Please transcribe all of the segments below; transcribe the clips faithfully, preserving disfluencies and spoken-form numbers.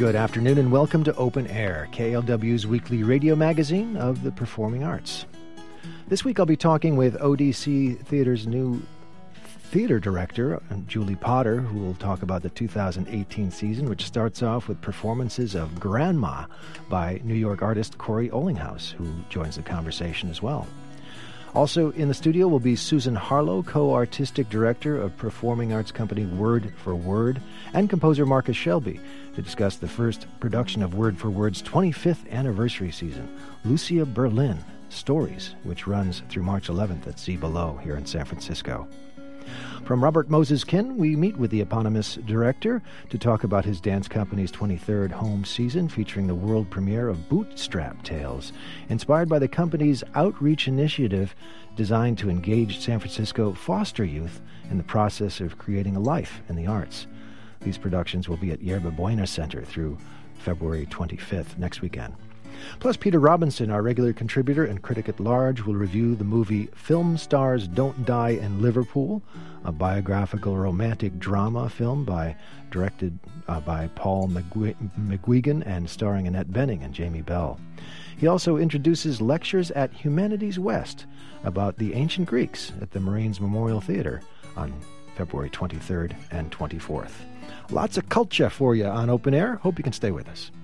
Good afternoon and welcome to Open Air, K L W's weekly radio magazine of the performing arts. This week I'll be talking with O D C Theater's new theater director, Julie Potter, who will talk about the two thousand eighteen season, which starts off with performances of Grandma by New York artist Corey Olinghouse, who joins the conversation as well. Also in the studio will be Susan Harlow, co-artistic director of performing arts company Word for Word, and composer Marcus Shelby, to discuss the first production of Word for Word's twenty-fifth anniversary season, Lucia Berlin, Stories, which runs through March eleventh at See Below here in San Francisco. From Robert Moses Kin, we meet with the eponymous director to talk about his dance company's twenty-third home season, featuring the world premiere of Bootstrap Tales, inspired by the company's outreach initiative designed to engage San Francisco foster youth in the process of creating a life in the arts. These productions will be at Yerba Buena Center through February twenty-fifth, next weekend. Plus, Peter Robinson, our regular contributor and critic at large, will review the movie Film Stars Don't Die in Liverpool, a biographical romantic drama film by directed uh, by Paul McGu- McGuigan and starring Annette Bening and Jamie Bell. He also introduces lectures at Humanities West about the ancient Greeks at the Marines Memorial Theater on February twenty-third and twenty-fourth. Lots of culture for you on Open Air. Hope you can stay with us.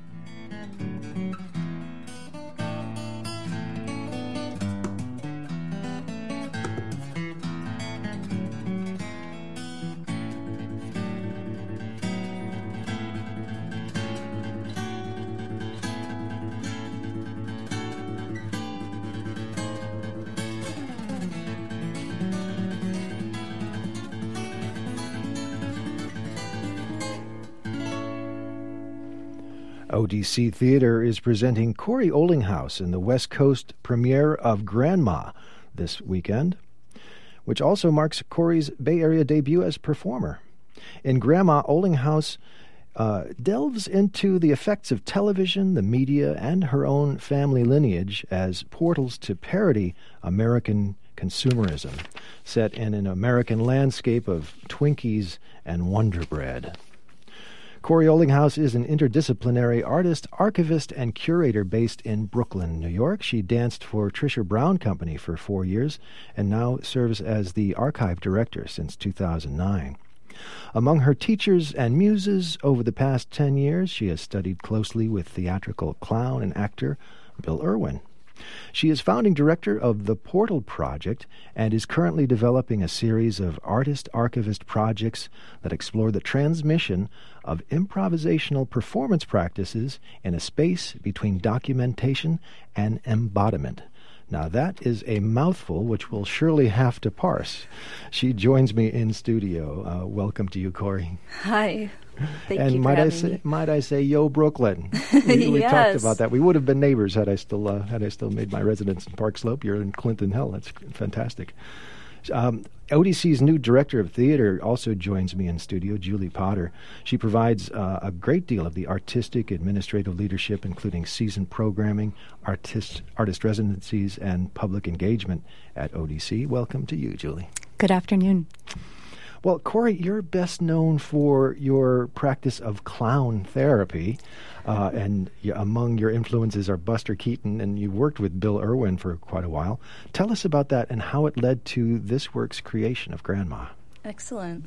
O D C Theater is presenting Corey Olinghouse in the West Coast premiere of Grandma this weekend, which also marks Corey's Bay Area debut as performer. In Grandma, Olinghouse uh, delves into the effects of television, the media, and her own family lineage as portals to parody American consumerism, set in an American landscape of Twinkies and Wonder Bread. Corey Olinghouse is an interdisciplinary artist, archivist, and curator based in Brooklyn, New York. She danced for Trisha Brown Company for four years and now serves as the archive director since two thousand nine. Among her teachers and muses over the past ten years, she has studied closely with theatrical clown and actor Bill Irwin. She is founding director of the Portal Project and is currently developing a series of artist-archivist projects that explore the transmission of improvisational performance practices in a space between documentation and embodiment. Now that is a mouthful which we'll surely have to parse. She joins me in studio. Uh, welcome to you, Corey. Hi. Thank and you for might I having say, me. might I say, yo, Brooklyn. We, we Yes. talked about that. We would have been neighbors had I still uh, had I still made my residence in Park Slope. You're in Clinton Hill. That's fantastic. Um, O D C's new director of theater also joins me in studio, Julie Potter. She provides uh, a great deal of the artistic, administrative leadership, including season programming, artist artist residencies, and public engagement at O D C. Welcome to you, Julie. Good afternoon. Well, Corey, you're best known for your practice of clown therapy, uh, and y- among your influences are Buster Keaton, and you worked with Bill Irwin for quite a while. Tell us about that and how it led to this work's creation of Grandma. Excellent.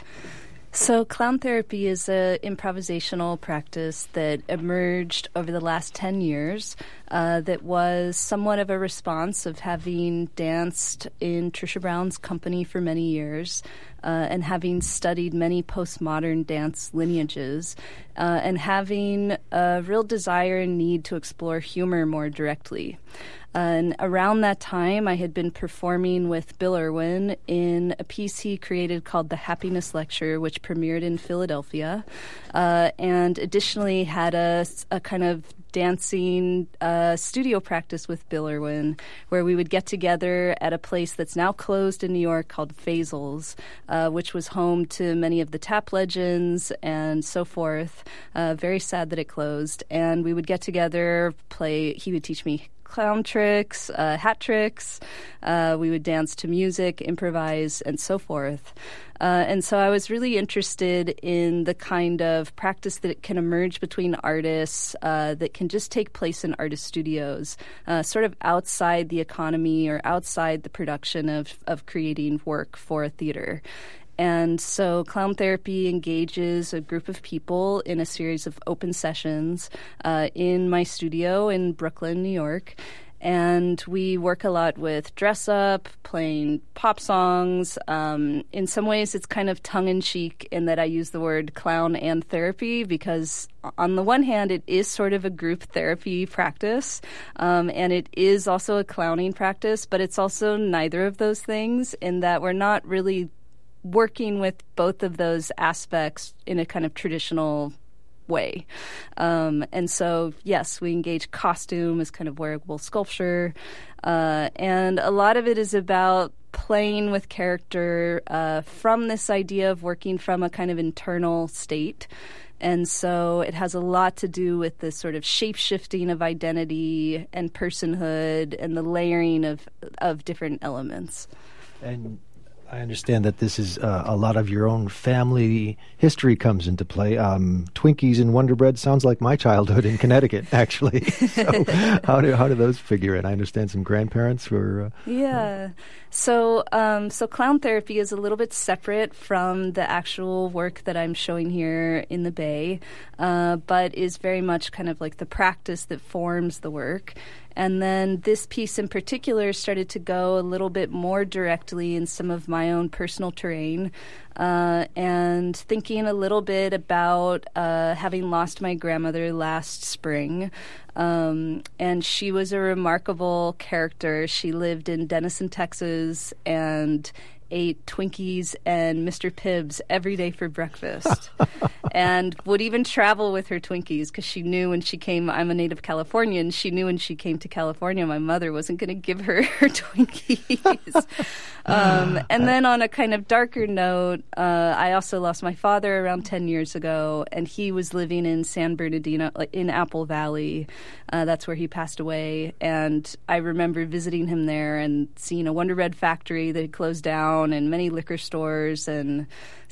So clown therapy is an improvisational practice that emerged over the last ten years uh, that was somewhat of a response of having danced in Trisha Brown's company for many years uh, and having studied many postmodern dance lineages uh, and having a real desire and need to explore humor more directly. Uh, and around that time, I had been performing with Bill Irwin in a piece he created called The Happiness Lecture, which premiered in Philadelphia, uh, and additionally had a, a kind of dancing uh, studio practice with Bill Irwin, where we would get together at a place that's now closed in New York called Faisal's, uh, which was home to many of the tap legends and so forth. Uh, very sad that it closed. And we would get together, play, he would teach me clown tricks, uh, hat tricks. Uh, we would dance to music, improvise, and so forth. Uh, and so I was really interested in the kind of practice that can emerge between artists uh, that can just take place in artist studios, uh, sort of outside the economy or outside the production of, of creating work for a theater. And so clown therapy engages a group of people in a series of open sessions uh, in my studio in Brooklyn, New York. And we work a lot with dress up, playing pop songs. Um, in some ways, it's kind of tongue-in-cheek in that I use the word clown and therapy because on the one hand, it is sort of a group therapy practice, um, and it is also a clowning practice, but it's also neither of those things in that we're not really working with both of those aspects in a kind of traditional way. Um, and so, yes, we engage costume as kind of wearable sculpture. Uh, and a lot of it is about playing with character uh, from this idea of working from a kind of internal state. And so it has a lot to do with this sort of shape-shifting of identity and personhood and the layering of, of different elements. And I understand that this is uh, a lot of your own family history comes into play. Um, Twinkies and Wonder Bread sounds like my childhood in Connecticut, actually. So how do how do those figure in? I understand some grandparents were. Uh, yeah. So um, so clown therapy is a little bit separate from the actual work that I'm showing here in the Bay, uh, but is very much kind of like the practice that forms the work. And then this piece in particular started to go a little bit more directly in some of my own personal terrain, uh, and thinking a little bit about uh, having lost my grandmother last spring. Um, and she was a remarkable character. She lived in Denison, Texas, and ate Twinkies and Mister Pibbs every day for breakfast and would even travel with her Twinkies because she knew when she came, I'm a native Californian, she knew when she came to California my mother wasn't going to give her her Twinkies. um, and then on a kind of darker note, uh, I also lost my father around ten years ago, and he was living in San Bernardino, like in Apple Valley. Uh, that's where he passed away. And I remember visiting him there and seeing a Wonder Bread factory that had closed down and many liquor stores. And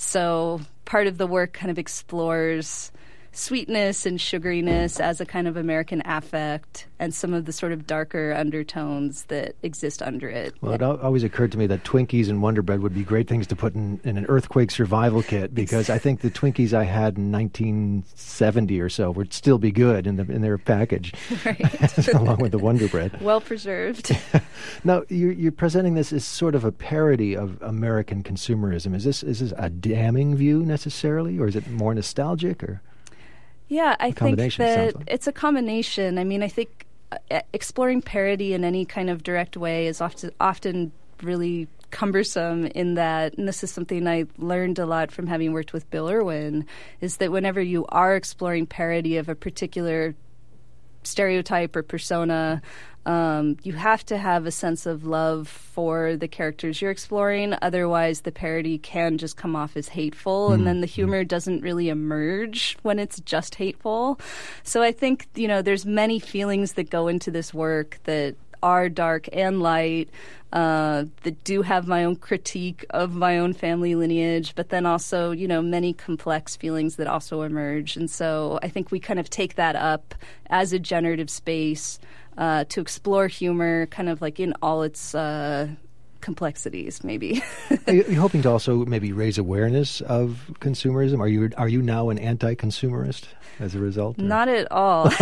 so part of the work kind of explores sweetness and sugariness as a kind of American affect and some of the sort of darker undertones that exist under it. Well, it always occurred to me that Twinkies and Wonder Bread would be great things to put in, in an earthquake survival kit because I think the Twinkies I had in nineteen seventy or so would still be good in, the, in their package, right. along with the Wonder Bread. Well preserved. Now, you're, you're presenting this as sort of a parody of American consumerism. Is this is this a damning view necessarily, or is it more nostalgic, or? Yeah, I think that like. it's a combination. I mean, I think uh, exploring parody in any kind of direct way is often often really cumbersome in that, and this is something I learned a lot from having worked with Bill Irwin, is that whenever you are exploring parody of a particular stereotype or persona, um, you have to have a sense of love for the characters you're exploring. Otherwise, the parody can just come off as hateful, mm. and then the humor doesn't really emerge when it's just hateful. So I think, you know, there's many feelings that go into this work that are dark and light, uh, that do have my own critique of my own family lineage, but then also, you know, many complex feelings that also emerge. And so I think we kind of take that up as a generative space uh, to explore humor kind of like in all its uh, complexities, maybe. Are you hoping to also maybe raise awareness of consumerism? Are you are you now an anti-consumerist as a result? Or? Not at all.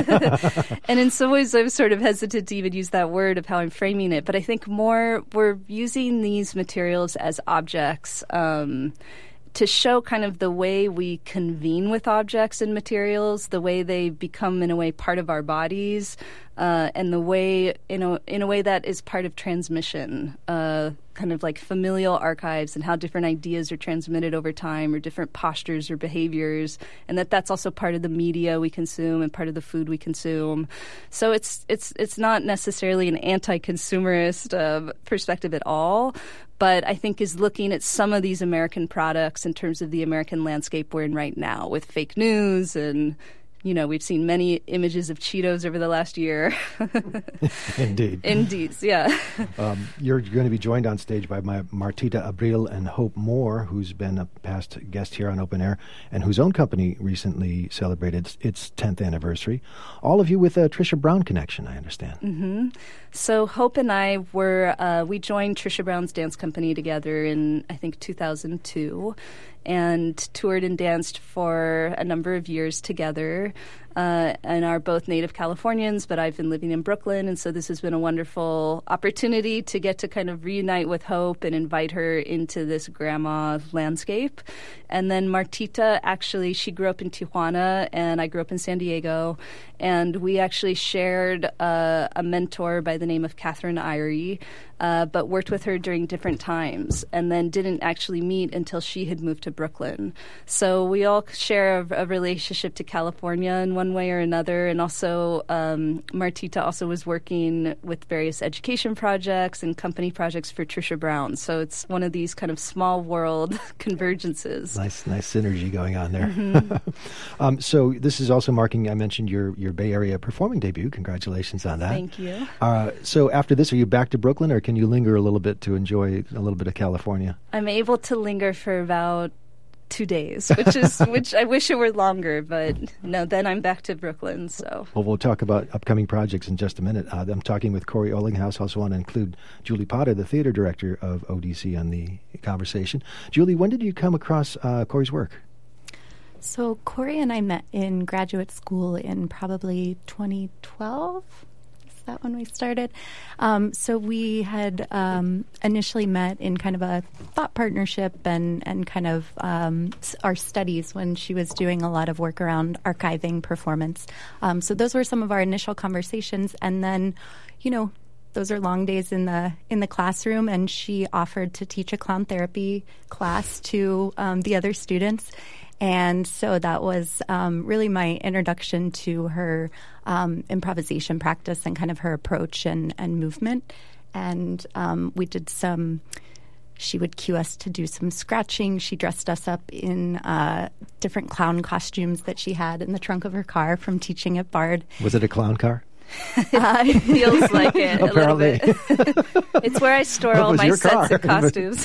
And in some ways, I'm sort of hesitant to even use that word of how I'm framing it. But I think more we're using these materials as objects um, to show kind of the way we convene with objects and materials, the way they become, in a way, part of our bodies, uh, and the way, in a, in a way that is part of transmission, uh, kind of like familial archives and how different ideas are transmitted over time or different postures or behaviors, and that that's also part of the media we consume and part of the food we consume. So it's it's it's not necessarily an anti-consumerist uh, perspective at all, but I think is looking at some of these American products in terms of the American landscape we're in right now with fake news and you know, we've seen many images of Cheetos over the last year. Indeed. Indeed, yeah. um, you're going to be joined on stage by my Martita Abril and Hope Moore, who's been a past guest here on Open Air, and whose own company recently celebrated its tenth anniversary. All of you with a Trisha Brown connection, I understand. Mm-hmm. So Hope and I were, uh, we joined Trisha Brown's dance company together in, I think, two thousand two, and toured and danced for a number of years together, uh, and are both native Californians, but I've been living in Brooklyn, and so this has been a wonderful opportunity to get to kind of reunite with Hope and invite her into this grandma landscape. And then Martita, actually, she grew up in Tijuana, and I grew up in San Diego, and we actually shared uh, a mentor by the name of Catherine Irie, uh, but worked with her during different times, and then didn't actually meet until she had moved to Brooklyn. So we all share a, a relationship to California in one way or another, and also um, Martita also was working with various education projects and company projects for Trisha Brown. So it's one of these kind of small world convergences. Nice, nice synergy going on there. Mm-hmm. um, so this is also marking, I mentioned, your, your Bay Area performing debut. Congratulations on that. Thank you. Uh, so after this, are you back to Brooklyn, or can you linger a little bit to enjoy a little bit of California? I'm able to linger for about two days, which is which I wish it were longer, but no, then I'm back to Brooklyn. So well, we'll talk about upcoming projects in just a minute. Uh, I'm talking with Corey Ollinghouse. Also want to include Julie Potter, the theater director of O D C, on the conversation. Julie, when did you come across uh, Corey's work? So Corey and I met in graduate school in probably twenty twelve. That when we started. Um, so we had um, initially met in kind of a thought partnership and, and kind of um, our studies when she was doing a lot of work around archiving performance. Um, so those were some of our initial conversations. And then, you know, those are long days in the in the classroom, and she offered to teach a clown therapy class to um, the other students. And so that was um, really my introduction to her um, improvisation practice and kind of her approach and, and movement. And um, we did some, she would cue us to do some scratching. She dressed us up in uh, different clown costumes that she had in the trunk of her car from teaching at Bard. Was it a clown car? Uh, it feels like it Apparently. a little bit. It's where I store What all was my your sets car? of costumes.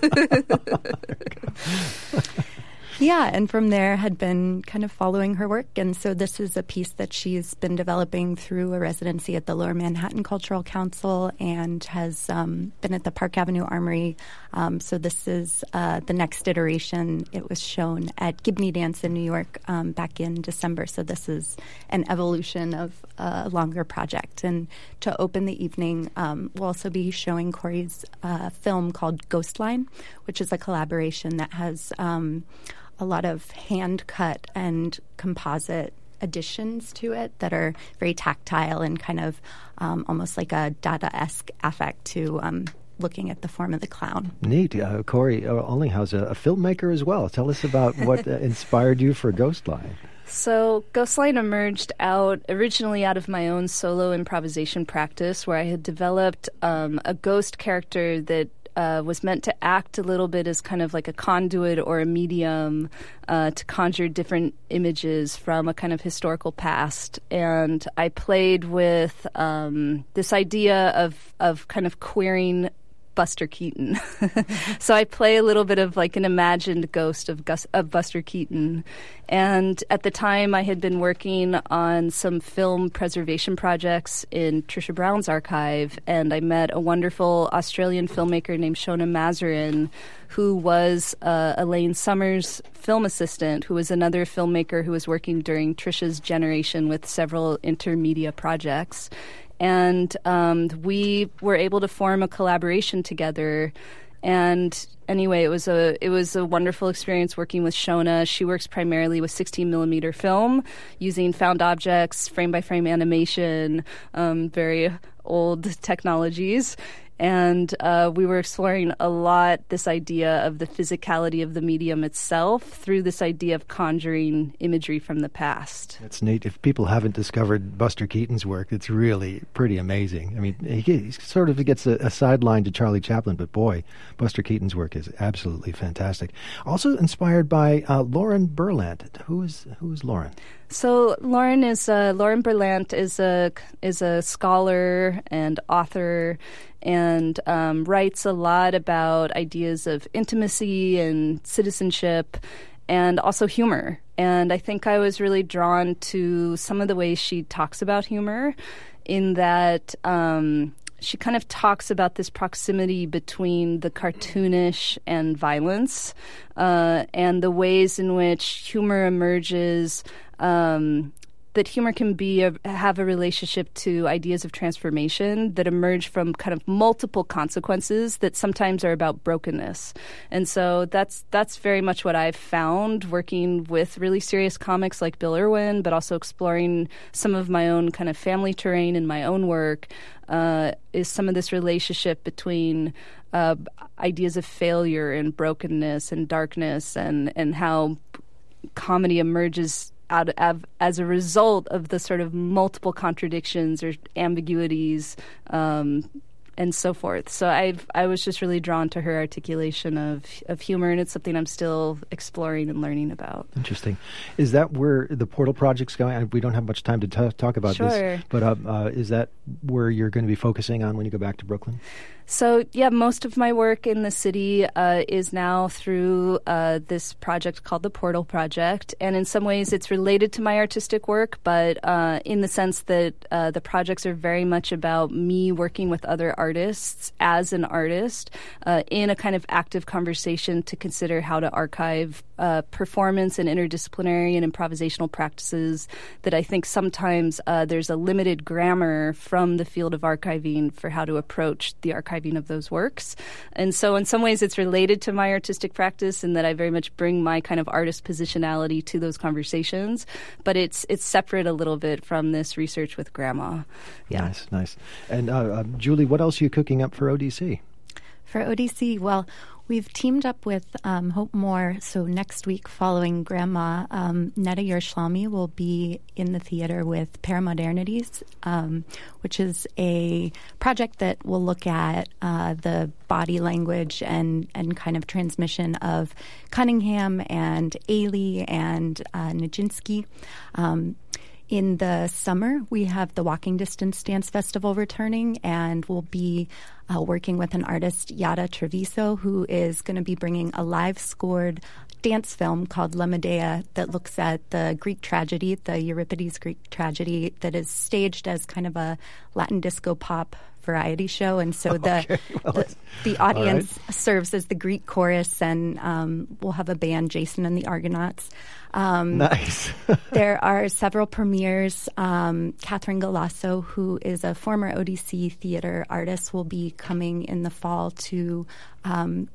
Yeah, and from there had been kind of following her work. And so this is a piece that she's been developing through a residency at the Lower Manhattan Cultural Council and has um, been at the Park Avenue Armory. Um, so this is uh, the next iteration. It was shown at Gibney Dance in New York um, back in December. So this is an evolution of a longer project. And to open the evening, um, we'll also be showing Corey's uh, film called Ghostline, which is a collaboration that has Um, a lot of hand-cut and composite additions to it that are very tactile and kind of um, almost like a Dada-esque affect to um, looking at the form of the clown. Neat. Uh, Corey Ollinghouse, a, a filmmaker as well. Tell us about what uh, inspired you for Ghostline. So Ghostline emerged out originally out of my own solo improvisation practice, where I had developed um, a ghost character that Uh, was meant to act a little bit as kind of like a conduit or a medium uh, to conjure different images from a kind of historical past. And I played with um, this idea of, of kind of queering Buster Keaton. So I play a little bit of like an imagined ghost of, Gus- of Buster Keaton. And at the time, I had been working on some film preservation projects in Trisha Brown's archive, and I met a wonderful Australian filmmaker named Shona Mazarin, who was uh, Elaine Summers' film assistant, who was another filmmaker who was working during Trisha's generation with several intermedia projects. And um, we were able to form a collaboration together. And anyway, it was a it was a wonderful experience working with Shona. She works primarily with sixteen millimeter film, using found objects, frame by frame animation, um, very old technologies. And uh, we were exploring a lot this idea of the physicality of the medium itself through this idea of conjuring imagery from the past. That's neat. If people haven't discovered Buster Keaton's work, it's really pretty amazing. I mean, he, he sort of gets a, a sideline to Charlie Chaplin, but boy, Buster Keaton's work is absolutely fantastic. Also inspired by uh, Lauren Berlant. Who is who is Lauren? So Lauren is uh, Lauren Berlant is a is a scholar and author, and um, writes a lot about ideas of intimacy and citizenship, and also humor. And I think I was really drawn to some of the ways she talks about humor, in that um, she kind of talks about this proximity between the cartoonish and violence, uh, and the ways in which humor emerges. Um, that humor can be a, have a relationship to ideas of transformation that emerge from kind of multiple consequences that sometimes are about brokenness. And so that's that's very much what I've found working with really serious comics like Bill Irwin, but also exploring some of my own kind of family terrain in my own work, uh, is some of this relationship between uh, ideas of failure and brokenness and darkness, and, and how comedy emerges out of, as a result of the sort of multiple contradictions or ambiguities, um, and so forth. So I've I was just really drawn to her articulation of of humor, and it's something I'm still exploring and learning about. Interesting. Is that where the Portal Project's going? We don't have much time to t- talk about sure. this, but uh, uh, is that where you're going to be focusing on when you go back to Brooklyn? So, yeah, most of my work in the city uh, is now through uh, this project called the Portal Project. And in some ways it's related to my artistic work, but uh, in the sense that uh, the projects are very much about me working with other artists as an artist uh, in a kind of active conversation to consider how to archive uh, performance and interdisciplinary and improvisational practices that I think sometimes uh, there's a limited grammar from the field of archiving for how to approach the archiving of those works. And so in some ways it's related to my artistic practice in that I very much bring my kind of artist positionality to those conversations, but it's it's separate a little bit from this research with Grandma. Yeah. Nice, nice. And uh, uh, Julie, what else are you cooking up for O D C? For O D C, well, we've teamed up with um, Hope Moore. So next week, following Grandma, um, Netta Yerushalmi will be in the theater with Paramodernities, um, which is a project that will look at uh, the body language and, and kind of transmission of Cunningham and Ailey and uh, Nijinsky. Um, In the summer, we have the Walking Distance Dance Festival returning, and we'll be uh, working with an artist, Yada Treviso, who is going to be bringing a live-scored dance film called La Medea that looks at the Greek tragedy, the Euripides Greek tragedy, that is staged as kind of a Latin disco pop variety show. And so the okay, well, the, the audience right. serves as the Greek chorus, and um, we'll have a band, Jason and the Argonauts. Um, nice. There are several premieres. Um, Catherine Galasso, who is a former O D C theater artist, will be coming in the fall to um,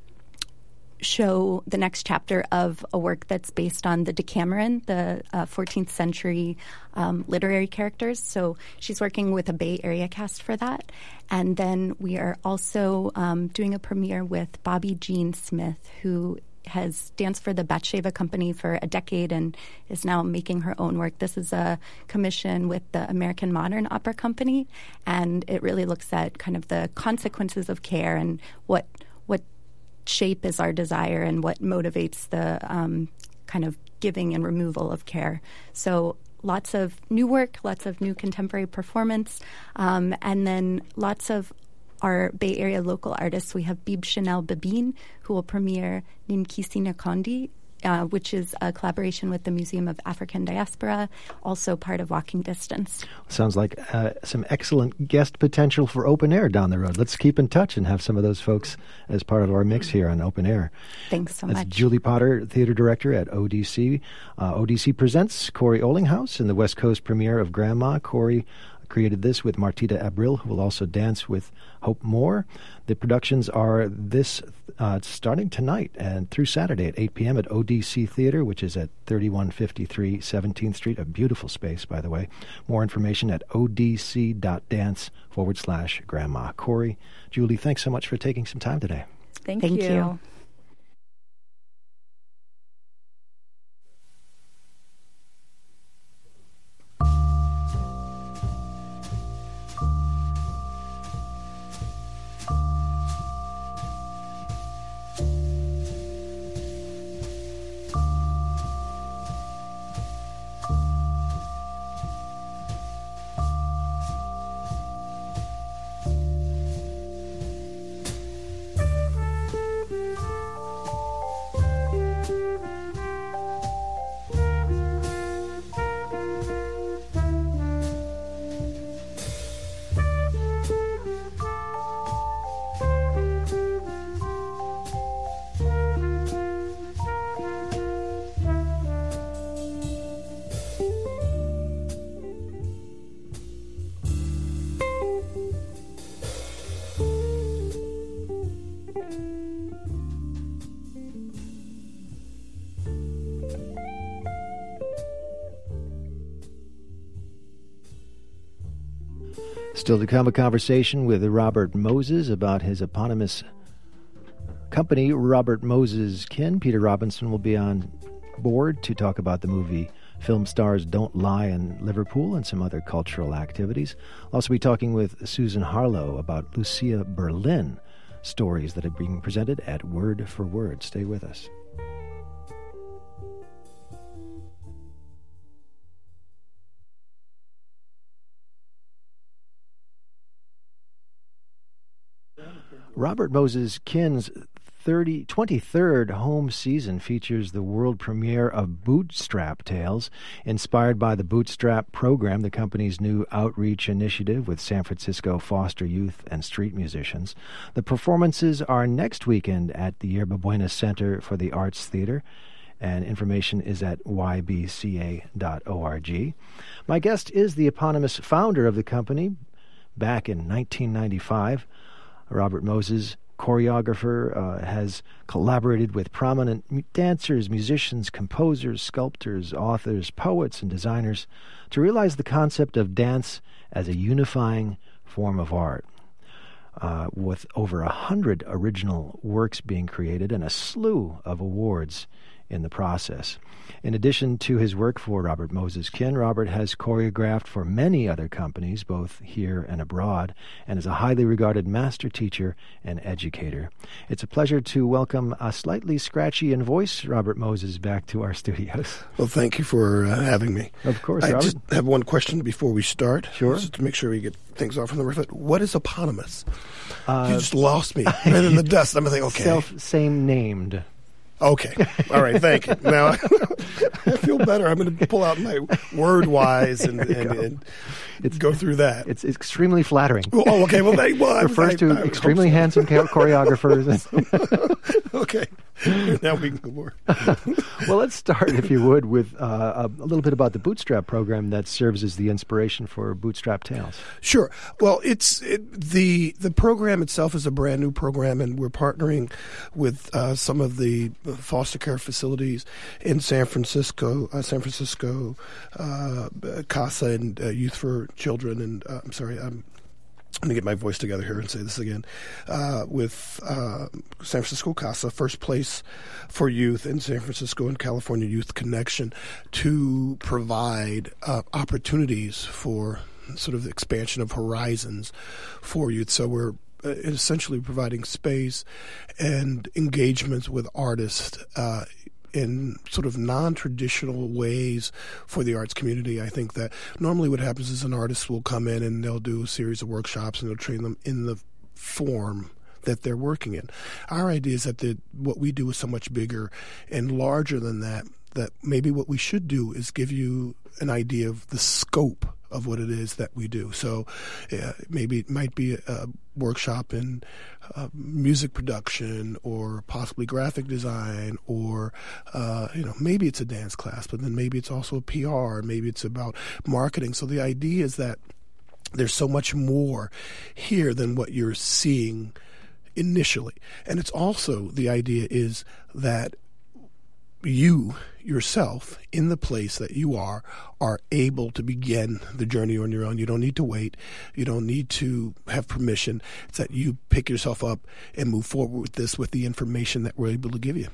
show the next chapter of a work that's based on the Decameron, the uh, fourteenth century um, literary characters. So she's working with a Bay Area cast for that. And then we are also um, doing a premiere with Bobby Jean Smith, who has danced for the Batsheva Company for a decade and is now making her own work. This is a commission with the American Modern Opera Company, and it really looks at kind of the consequences of care and what what shape is our desire and what motivates the um, kind of giving and removal of care. So lots of new work, lots of new contemporary performance, um, and then lots of our Bay Area local artists. We have Bib Chanel Babine, who will premiere Ninkisi Nakondi, uh, which is a collaboration with the Museum of African Diaspora, also part of Walking Distance. Sounds like uh, some excellent guest potential for Open Air down the road. Let's keep in touch and have some of those folks as part of our mix here on Open Air. Thanks so That's much. Julie Potter, theater director at O D C. Uh, O D C presents Corey Olinghouse in the West Coast premiere of Grandma. Corey created this with Martita Abril, who will also dance with Hope Moore. The productions are this uh, starting tonight and through Saturday at eight p.m. at O D C Theater, which is at thirty-one fifty-three seventeenth Street, a beautiful space, by the way. More information at odc.dance forward slash grandma. Corey, Julie, thanks so much for taking some time today. Thank, Thank you. you. Thank you. Still to come, a conversation with Robert Moses about his eponymous company, Robert Moses Kin. Peter Robinson will be on board to talk about the movie Film Stars Don't Lie in Liverpool and some other cultural activities. I'll also be talking with Susan Harlow about Lucia Berlin, stories that are being presented at Word for Word. Stay with us. Robert Moses Kin's thirty, twenty-third home season features the world premiere of Bootstrap Tales, inspired by the Bootstrap program, the company's new outreach initiative with San Francisco foster youth and street musicians. The performances are next weekend at the Yerba Buena Center for the Arts Theater, and information is at y b c a dot org. My guest is the eponymous founder of the company back in nineteen ninety-five. Robert Moses, choreographer, uh, has collaborated with prominent mu- dancers, musicians, composers, sculptors, authors, poets, and designers to realize the concept of dance as a unifying form of art. Uh, with over a hundred original works being created and a slew of awards in the process. In addition to his work for Robert Moses Kin, Robert has choreographed for many other companies, both here and abroad, and is a highly regarded master teacher and educator. It's a pleasure to welcome a slightly scratchy in voice Robert Moses back to our studios. Well, thank you for uh, having me. Of course, I Robert. just have one question before we start. Sure. Just to make sure we get things off on the riff. What is eponymous? Uh, you just lost me. And in the dust, I'm thinking, okay. Self, same named. Okay. All right. Thank you. Now I feel better. I'm going to pull out my word wise and, and, and it's, go through that. It's extremely flattering. Oh, okay. Well, they well, refers I, to I, I extremely so. handsome choreographers. Okay. Now we can go more. Well, let's start, if you would, with uh, a little bit about the Bootstrap program that serves as the inspiration for Bootstrap Tales. Sure. Well, it's it, the the program itself is a brand new program, and we're partnering with uh, some of the foster care facilities in San Francisco, uh, San Francisco, uh, CASA and uh, Youth for Children, and uh, I'm sorry, I'm. I'm going to get my voice together here and say this again. Uh, with uh, San Francisco CASA, First Place for Youth in San Francisco and California Youth Connection, to provide uh, opportunities for sort of the expansion of horizons for youth. So we're essentially providing space and engagements with artists uh in sort of non-traditional ways for the arts community. I think that normally what happens is an artist will come in and they'll do a series of workshops and they'll train them in the form that they're working in. Our idea is that the, what we do is so much bigger and larger than that, that maybe what we should do is give you an idea of the scope of what it is that we do. So uh, maybe it might be a, a workshop in uh, music production or possibly graphic design, or uh, you know, maybe it's a dance class, but then maybe it's also P R, maybe it's about marketing. So the idea is that there's so much more here than what you're seeing initially. And it's also, the idea is that you yourself, in the place that you are, are able to begin the journey on your own. You don't need to wait. You don't need to have permission. It's that you pick yourself up and move forward with this with the information that we're able to give you.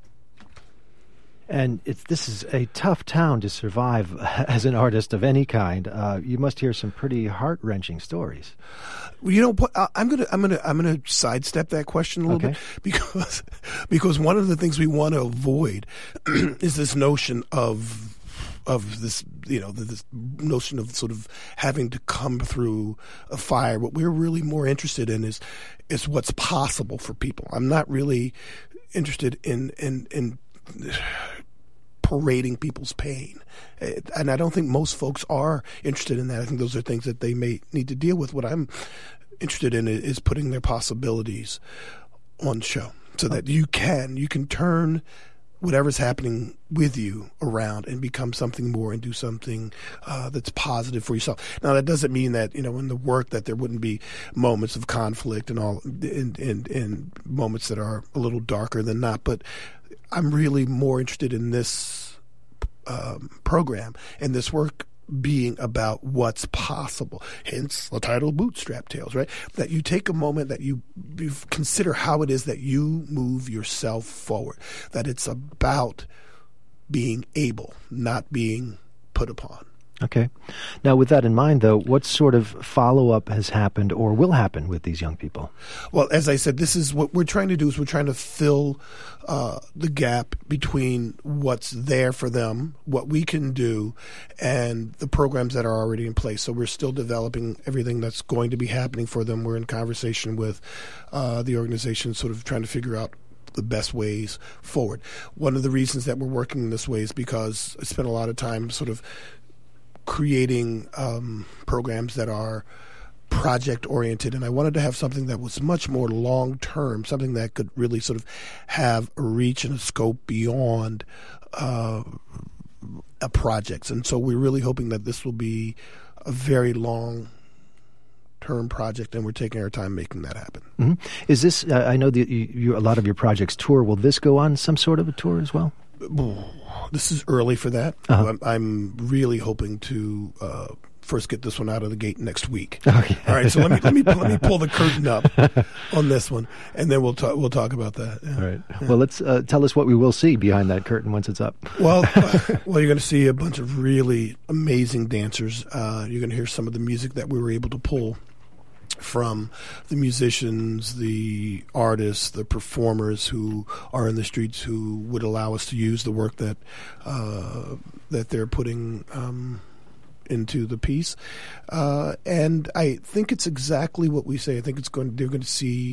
And it's, this is a tough town to survive as an artist of any kind. Uh, you must hear some pretty heart-wrenching stories. Well, you know, I'm gonna, I'm gonna, I'm gonna sidestep that question a little okay. bit because, because one of the things we want to avoid is this notion of, of this, you know, this notion of sort of having to come through a fire. What we're really more interested in is, is what's possible for people. I'm not really interested in, in, in. parading people's pain. And I don't think most folks are interested in that. I think those are things that they may need to deal with. What I'm interested in is putting their possibilities on show so that you can, you can turn whatever's happening with you around and become something more and do something uh, that's positive for yourself. Now, that doesn't mean that, you know, in the work that there wouldn't be moments of conflict and all, and, and, and moments that are a little darker than not, but I'm really more interested in this um, program and this work being about what's possible. Hence the title Bootstrap Tales, right? That you take a moment, that you, you consider how it is that you move yourself forward. That it's about being able, not being put upon. Okay. Now, with that in mind, though, what sort of follow-up has happened or will happen with these young people? Well, as I said, this is what we're trying to do is we're trying to fill uh, the gap between what's there for them, what we can do, and the programs that are already in place. So we're still developing everything that's going to be happening for them. We're in conversation with uh, the organization, sort of trying to figure out the best ways forward. One of the reasons that we're working in this way is because I spent a lot of time sort of creating um, programs that are project-oriented, and I wanted to have something that was much more long-term, something that could really sort of have a reach and a scope beyond uh, a project. And so we're really hoping that this will be a very long-term project, and we're taking our time making that happen. Mm-hmm. Is this, uh, I know that you, you, a lot of your projects tour. Will this go on some sort of a tour as well? This is early for that. Uh-huh. I'm, I'm really hoping to uh, first get this one out of the gate next week. Okay. All right, so let me let me let me pull the curtain up on this one, and then we'll talk we'll talk about that. Yeah. All right. Yeah. Well, let's uh, tell us what we will see behind that curtain once it's up. Well, uh, well, you're going to see a bunch of really amazing dancers. Uh, you're going to hear some of the music that we were able to pull from the musicians, the artists, the performers who are in the streets who would allow us to use the work that uh, that they're putting um, into the piece. Uh, and I think it's exactly what we say. I think it's going. They're going to see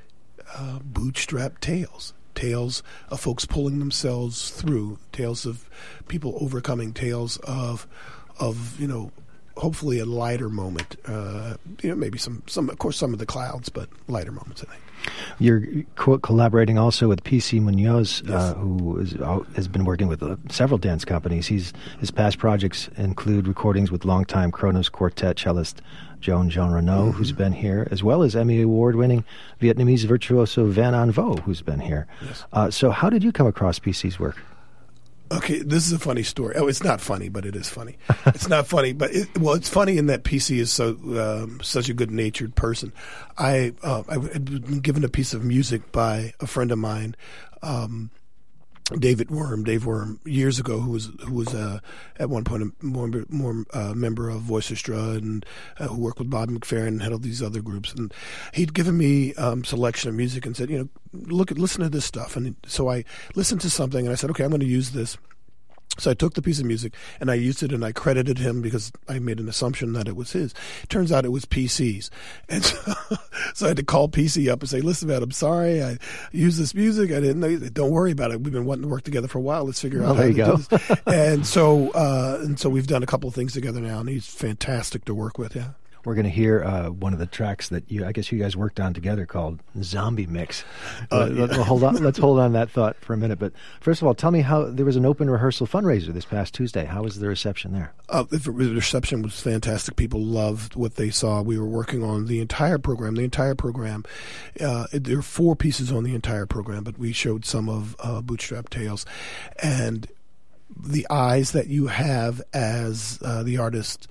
uh, bootstrap tales. Tales of folks pulling themselves through. Tales of people overcoming. Tales of of you know. Hopefully a lighter moment, uh, you know, maybe some, some, of course, some of the clouds, but lighter moments, I think. You're co- collaborating also with P C Munoz, Yes. uh, who is, uh, has been working with uh, several dance companies. He's, his past projects include recordings with longtime Kronos Quartet cellist Joan Jean Renaud, mm-hmm. who's been here, as well as Emmy Award-winning Vietnamese virtuoso Van An Vo, who's been here. Yes. Uh, so how did you come across P C's work? Okay, this is a funny story. Oh, it's not funny, but it is funny. It's not funny, but it, well, it's funny in that P C is so um, such a good-natured person. I uh, I had been given a piece of music by a friend of mine, um, David Worm, Dave Worm, years ago, who was who was uh, at one point a more, more uh, member of Voice Orchestra and uh, who worked with Bob McFerrin and had all these other groups. And he'd given me um, selection of music and said, you know, look at listen to this stuff. And so I listened to something and I said, okay, I'm going to use this. So I took the piece of music and I used it and I credited him because I made an assumption that it was his. Turns out it was P C's. And so, so I had to call P C up and say, listen, man, I'm sorry. I used this music. I didn't know. Don't worry about it. We've been wanting to work together for a while. Let's figure well, out how there to you go. do this. And so, uh, and so we've done a couple of things together now and he's fantastic to work with. Yeah. We're going to hear uh, one of the tracks that you, I guess you guys worked on together called Zombie Mix. Uh, yeah. let, hold on, let's hold on that thought for a minute. But first of all, tell me how there was an open rehearsal fundraiser this past Tuesday. How was the reception there? Uh, the reception was fantastic. People loved what they saw. We were working on the entire program. The entire program, uh, there are four pieces on the entire program, but we showed some of uh, Bootstrap Tales. And the eyes that you have as uh, the artist,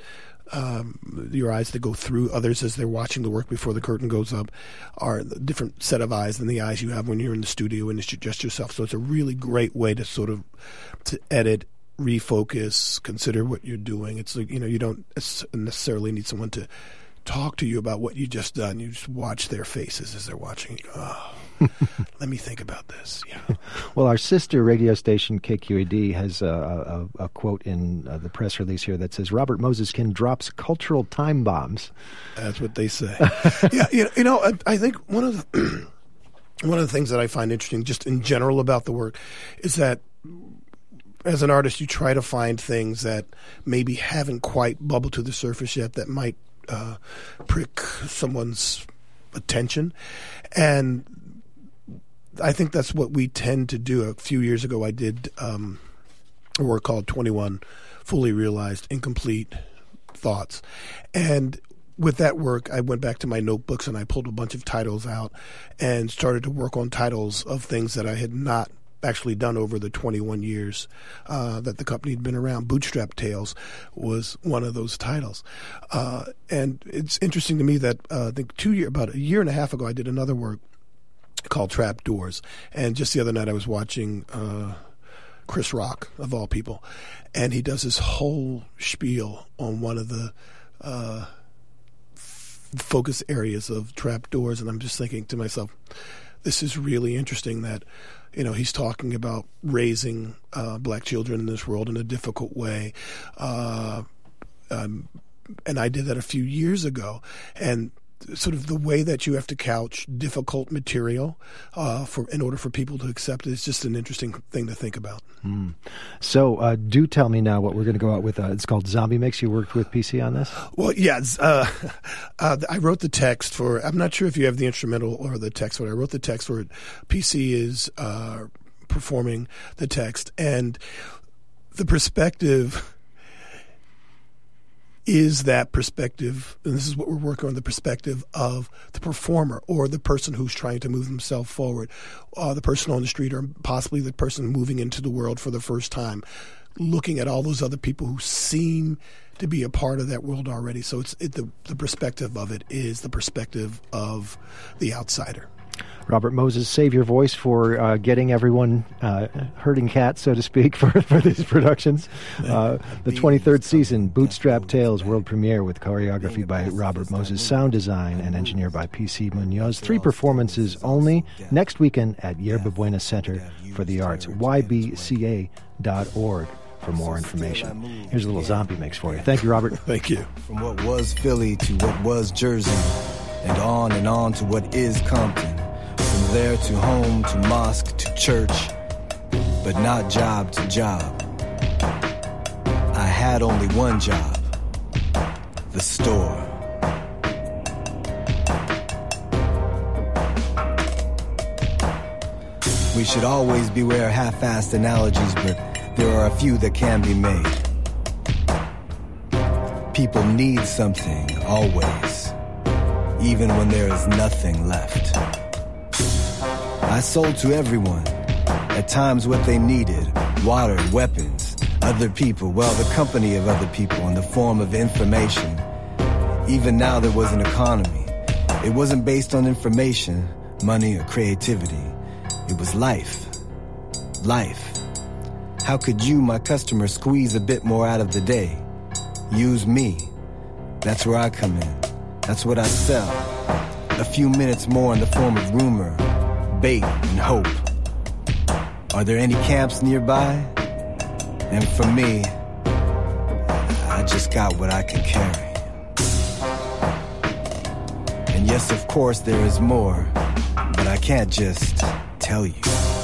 Um, your eyes that go through others as they're watching the work before the curtain goes up are a different set of eyes than the eyes you have when you're in the studio and it's just yourself. So it's a really great way to sort of to edit, refocus, consider what you're doing. It's like, you know, you don't necessarily need someone to talk to you about what you just done. You just watch their faces as they're watching. You go, oh, let me think about this. Yeah. Well, our sister radio station, K Q A D, has a, a, a quote in uh, the press release here that says, Robert Moseskin drops cultural time bombs. That's what they say. yeah, you know, you know I, I think one of the one of the things that I find interesting just in general about the work is that as an artist, you try to find things that maybe haven't quite bubbled to the surface yet that might uh, prick someone's attention. And I think that's what we tend to do. A few years ago, I did um, a work called twenty-one Fully Realized Incomplete Thoughts. And with that work, I went back to my notebooks and I pulled a bunch of titles out and started to work on titles of things that I had not actually done over the twenty-one years uh, that the company had been around. Bootstrap Tales was one of those titles. Uh, and it's interesting to me that uh, I think two year, about a year and a half ago, I did another work called Trap Doors. And just the other night I was watching uh, Chris Rock, of all people, and he does this whole spiel on one of the uh, f- focus areas of Trap Doors. And I'm just thinking to myself, this is really interesting that, you know, he's talking about raising uh, black children in this world in a difficult way. Uh, um, and I did that a few years ago. And sort of the way that you have to couch difficult material uh, for in order for people to accept it is just an interesting thing to think about. Mm. So uh, do tell me now what we're going to go out with. Uh, it's called Zombie Mix. You worked with P C on this? Well, yeah. Uh, uh, I wrote the text for, I'm not sure if you have the instrumental or the text, but I wrote the text for it. P C is uh, performing the text. And the perspective is that perspective, and this is what we're working on, the perspective of the performer or the person who's trying to move themselves forward, uh, the person on the street or possibly the person moving into the world for the first time, looking at all those other people who seem to be a part of that world already. So it's it, the, the perspective of it is the perspective of the outsider. Robert Moses, save your voice for uh, getting everyone uh, herding cats, so to speak, for, for these productions. Uh, the twenty-third season, Bootstrap Tales, world premiere with choreography by Robert Moses, sound design and engineer by P C Munoz. Three performances only next weekend at Yerba Buena Center for the Arts, y b c a dot org for more information. Here's a little zombie mix for you. Thank you, Robert. Thank you. From what was Philly to what was Jersey, and on and on to what is Compton. From there to home to mosque to church, but not job to job. I had only one job, the store. We should always beware half-assed analogies, but there are a few that can be made. People need something, always, even when there is nothing left. I sold to everyone, at times what they needed, water, weapons, other people, well, the company of other people in the form of information. Even now there was an economy. It wasn't based on information, money, or creativity. It was life. Life. How could you, my customer, squeeze a bit more out of the day? Use me. That's where I come in. That's what I sell. A few minutes more in the form of rumor, bait, and hope. Are there any camps nearby? And for me, I just got what I can carry. And yes, of course, there is more, but I can't just tell you.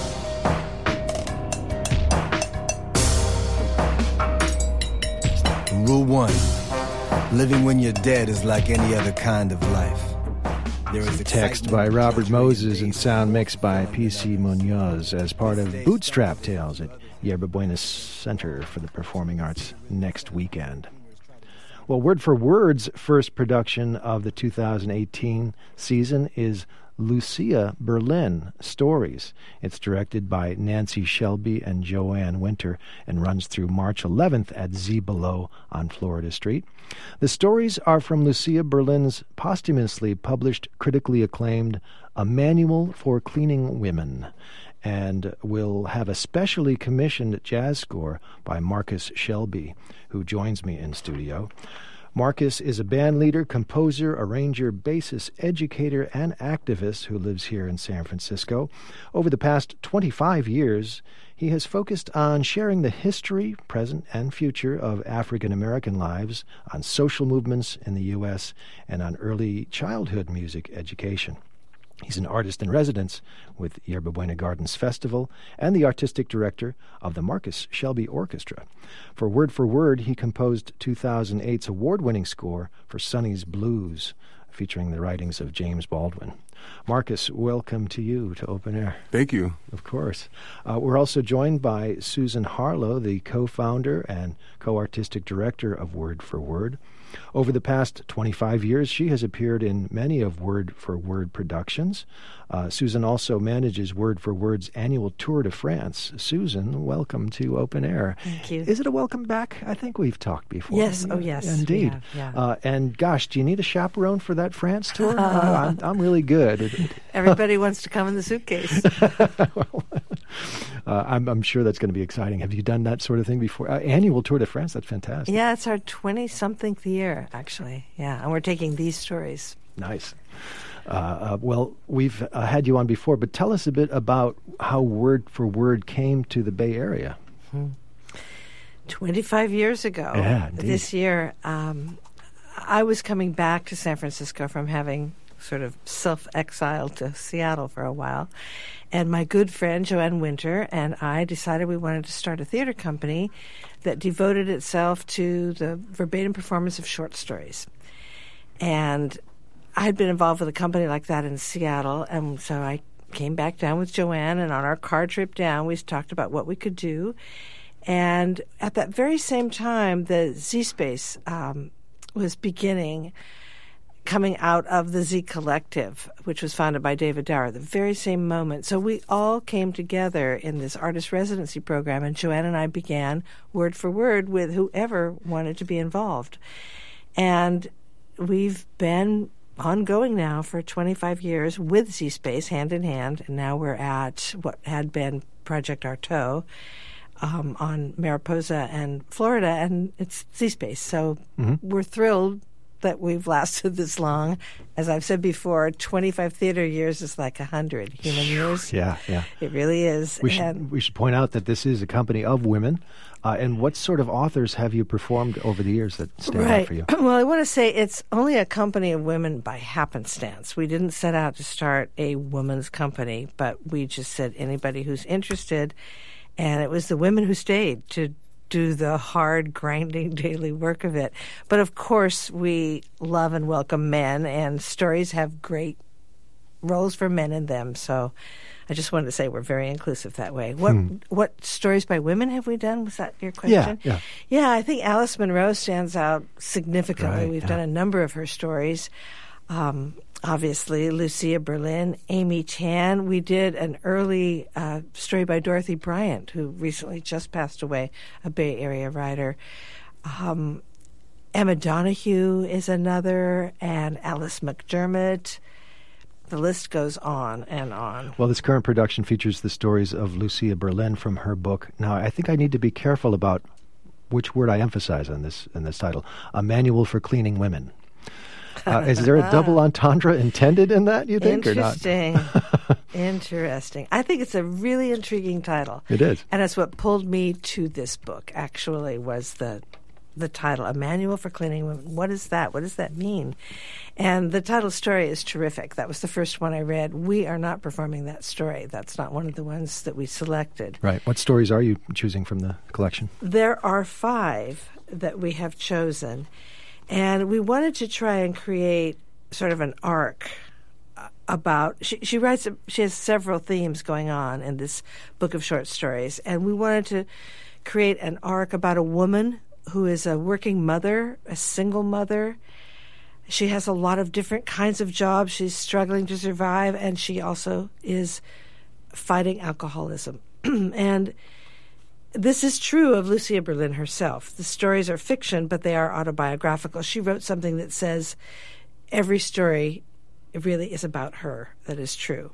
Rule one, living when you're dead is like any other kind of life. There is text by Robert Moses and sound mixed by P C Munoz as part of Bootstrap Tales at Yerba Buena Center for the Performing Arts next weekend. Well, Word for Word's first production of the two thousand eighteen season is Lucia Berlin Stories. It's directed by Nancy Shelby and Joanne Winter and runs through March eleventh at Z Below on Florida Street. The stories are from Lucia Berlin's posthumously published, critically acclaimed A Manual for Cleaning Women, and will have a specially commissioned jazz score by Marcus Shelby, who joins me in studio. Marcus is a band leader, composer, arranger, bassist, educator, and activist who lives here in San Francisco. Over the past twenty-five years, he has focused on sharing the history, present, and future of African American lives, on social movements in the U S, and on early childhood music education. He's an artist in residence with Yerba Buena Gardens Festival and the artistic director of the Marcus Shelby Orchestra. For Word for Word, he composed two thousand eight's award-winning score for Sonny's Blues, featuring the writings of James Baldwin. Marcus, welcome to you to Open Air. Thank you. Of course. Uh, we're also joined by Susan Harlow, the co-founder and co-artistic director of Word for Word. Over the past twenty-five years, she has appeared in many of Word for Word productions. Uh, Susan also manages Word for Word's annual Tour de France. Susan, welcome to Open Air. Thank you. Is it a welcome back? I think we've talked before. Yes. Oh, yes. Indeed. Have, yeah. uh, and gosh, do you need a chaperone for that France tour? uh, I'm, I'm really good. Everybody wants to come in the suitcase. well, uh, I'm, I'm sure that's going to be exciting. Have you done that sort of thing before? Uh, annual Tour de France, that's fantastic. Yeah, it's our twenty-somethingth year, actually. Yeah, and we're taking these stories. Nice. Uh, uh, well, we've uh, had you on before, but tell us a bit about how Word for Word came to the Bay Area. Hmm. twenty-five years ago, yeah, this year, um, I was coming back to San Francisco from having sort of self-exiled to Seattle for a while. And my good friend Joanne Winter and I decided we wanted to start a theater company that devoted itself to the verbatim performance of short stories. And I had been involved with a company like that in Seattle, and so I came back down with Joanne, and on our car trip down, we talked about what we could do. And at that very same time, the Z-Space um, was beginning, coming out of the Z Collective, which was founded by David Dower, the very same moment. So we all came together in this artist residency program, and Joanne and I began Word for Word with whoever wanted to be involved. And we've been ongoing now for twenty-five years with Z-Space, hand in hand, and now we're at what had been Project Artaud um, on Mariposa and Florida, and it's Z-Space. So mm-hmm. we're thrilled that we've lasted this long. As I've said before, twenty-five theater years is like one hundred human years. Yeah, yeah. It really is. We should, we should point out that this is a company of women. Uh, and what sort of authors have you performed over the years that stand right. out for you? Well, I want to say it's only a company of women by happenstance. We didn't set out to start a women's company, but we just said anybody who's interested. And it was the women who stayed to do the hard, grinding daily work of it. But of course, we love and welcome men, and stories have great roles for men in them. So I just wanted to say we're very inclusive that way. What hmm. what stories by women have we done? Was that your question? Yeah, yeah. Yeah, I think Alice Munro stands out significantly. Right, We've yeah. done a number of her stories. Um, obviously, Lucia Berlin, Amy Tan. We did an early uh, story by Dorothy Bryant, who recently just passed away, a Bay Area writer. Um, Emma Donahue is another, and Alice McDermott. The list goes on and on. Well, this current production features the stories of Lucia Berlin from her book. Now, I think I need to be careful about which word I emphasize in this in this title. A Manual for Cleaning Women. Uh, is there a double entendre intended in that, you think, or not? Interesting. Interesting. I think it's a really intriguing title. It is. And it's what pulled me to this book, actually, was the the title, A Manual for Cleaning Women. What is that? What does that mean? And the title story is terrific. That was the first one I read. We are not performing that story. That's not one of the ones that we selected. Right. What stories are you choosing from the collection? There are five that we have chosen. And we wanted to try and create sort of an arc about, she, she writes, she has several themes going on in this book of short stories. And we wanted to create an arc about a woman who is a working mother, a single mother. She has a lot of different kinds of jobs. She's struggling to survive, and she also is fighting alcoholism. And this is true of Lucia Berlin herself. The stories are fiction, but they are autobiographical. She wrote something that says every story really is about her. That is true.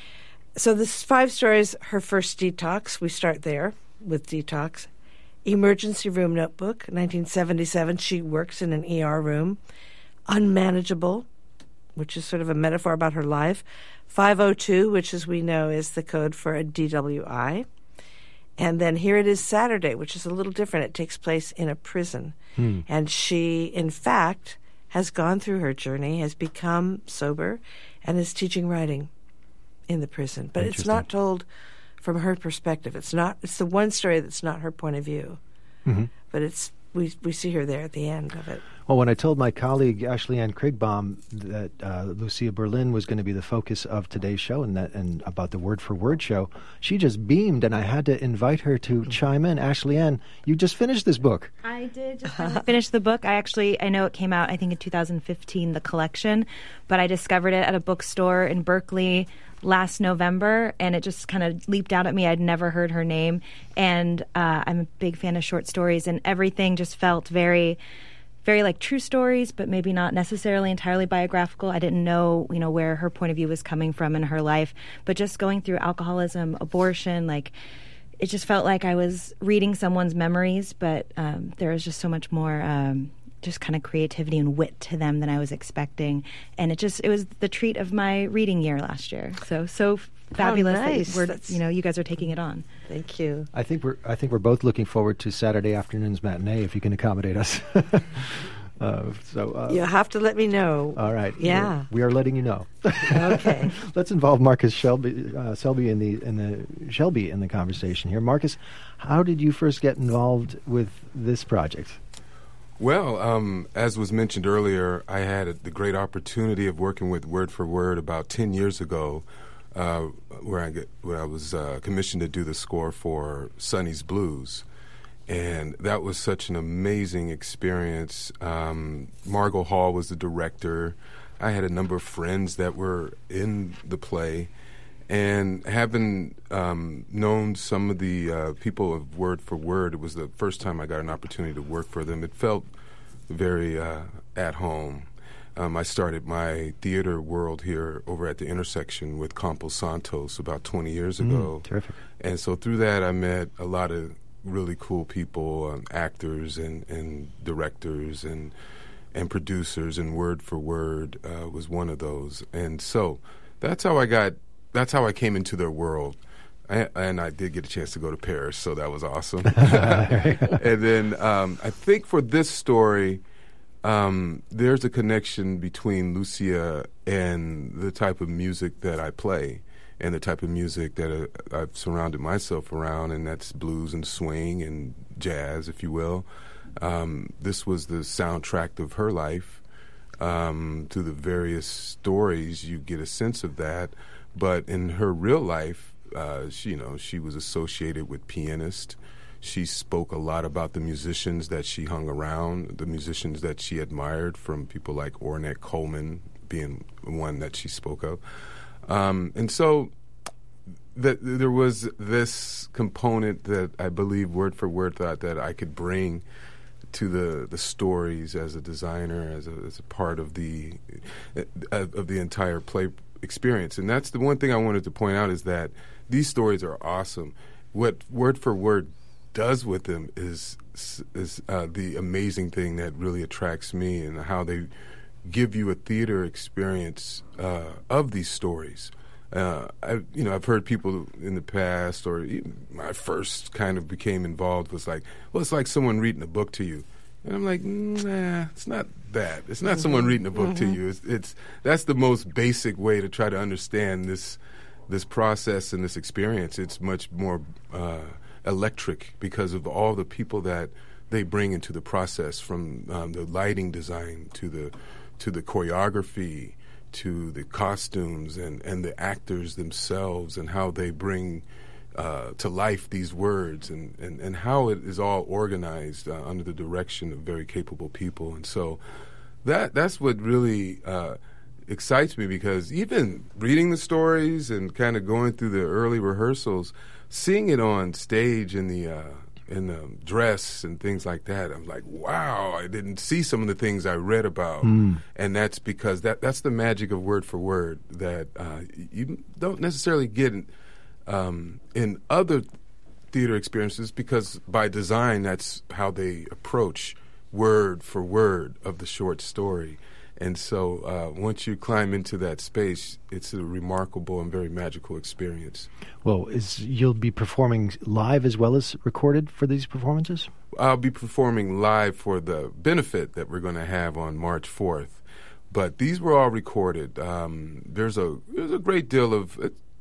So this five stories, her first detox, we start there with detox. Emergency Room Notebook, nineteen seventy-seven. She works in an E R room. Unmanageable, which is sort of a metaphor about her life. five oh two, which, as we know, is the code for a D W I. And then Here It Is Saturday, which is a little different. It takes place in a prison. Hmm. And she, in fact, has gone through her journey, has become sober, and is teaching writing in the prison. But it's not told from her perspective. It's not. It's the one story that's not her point of view. Mm-hmm. But it's we we see her there at the end of it. Well, when I told my colleague Ashley Ann Krigbaum that uh, Lucia Berlin was going to be the focus of today's show and that and about the Word for Word show, she just beamed, and I had to invite her to chime in. Ashley Ann, you just finished this book. I did just finish the book. I actually, I know it came out, I think, in two thousand fifteen, the collection, but I discovered it at a bookstore in Berkeley last November, and it just kind of leaped out at me. I'd never heard her name, and uh, I'm a big fan of short stories, and everything just felt very... very like true stories, but maybe not necessarily entirely biographical. I didn't know, you know, where her point of view was coming from in her life, but just going through alcoholism, abortion, like it just felt like I was reading someone's memories, but um, there was just so much more um, just kind of creativity and wit to them than I was expecting. And it just, it was the treat of my reading year last year. So, so fabulous oh, nice. that we're, That's... you know, you guys are taking it on. Thank you. I think we're I think we're both looking forward to Saturday afternoon's matinee if you can accommodate us. uh, so uh, you have to let me know. All right. Yeah. We're, we are letting you know. Okay. Let's involve Marcus Shelby, uh, Selby in the in the Shelby in the conversation here. Marcus, how did you first get involved with this project? Well, um, as was mentioned earlier, I had a, the great opportunity of working with Word for Word about ten years ago. Uh, where I get, where I was uh, commissioned to do the score for Sonny's Blues, and that was such an amazing experience. Um, Margot Hall was the director. I had a number of friends that were in the play, and having um, known some of the uh, people of Word for Word, it was the first time I got an opportunity to work for them. It felt very uh, at home. Um, I started my theater world here over at the intersection with Campos Santos about twenty years ago. Mm, terrific. And so through that, I met a lot of really cool people, um, actors and, and directors and and producers, and Word for Word uh, was one of those. And so that's how I got, that's how I came into their world. I, and I did get a chance to go to Paris, so that was awesome. And then um, I think for this story, Um, there's a connection between Lucia and the type of music that I play and the type of music that uh, I've surrounded myself around, and that's blues and swing and jazz, if you will. Um, this was the soundtrack of her life. Um, through the various stories, you get a sense of that. But in her real life, uh, she, you know, she was associated with pianists. She spoke a lot about the musicians that she hung around, the musicians that she admired, from people like Ornette Coleman being one that she spoke of. Um, and so th- there was this component that I believe Word for Word thought that I could bring to the, the stories as a designer, as a, as a part of the uh, of the entire play experience. And that's the one thing I wanted to point out, is that these stories are awesome. What Word for Word does with them is is uh, the amazing thing that really attracts me, and how they give you a theater experience uh, of these stories. Uh, I, you know, I've heard people in the past, or even when I first kind of became involved, was like, well, it's like someone reading a book to you. And I'm like, nah, it's not that. It's not mm-hmm. someone reading a book mm-hmm. to you. It's, it's that's the most basic way to try to understand this this process and this experience. It's much more uh, electric because of all the people that they bring into the process, from um, the lighting design to the to the choreography, to the costumes, and, and the actors themselves, and how they bring uh, to life these words, and, and, and how it is all organized uh, under the direction of very capable people. And so that that's what really uh, excites me, because even reading the stories and kind of going through the early rehearsals, seeing it on stage in the uh, in the dress and things like that, I'm like, wow, I didn't see some of the things I read about. Mm. And that's because that that's the magic of Word for Word that uh, you don't necessarily get in, um, in other theater experiences, because by design, that's how they approach word for word of the short story. And so uh, once you climb into that space, it's a remarkable and very magical experience. Well, is you'll be performing live as well as recorded for these performances? I'll be performing live for the benefit that we're going to have on March fourth. But these were all recorded. Um, there's a there's a great deal of,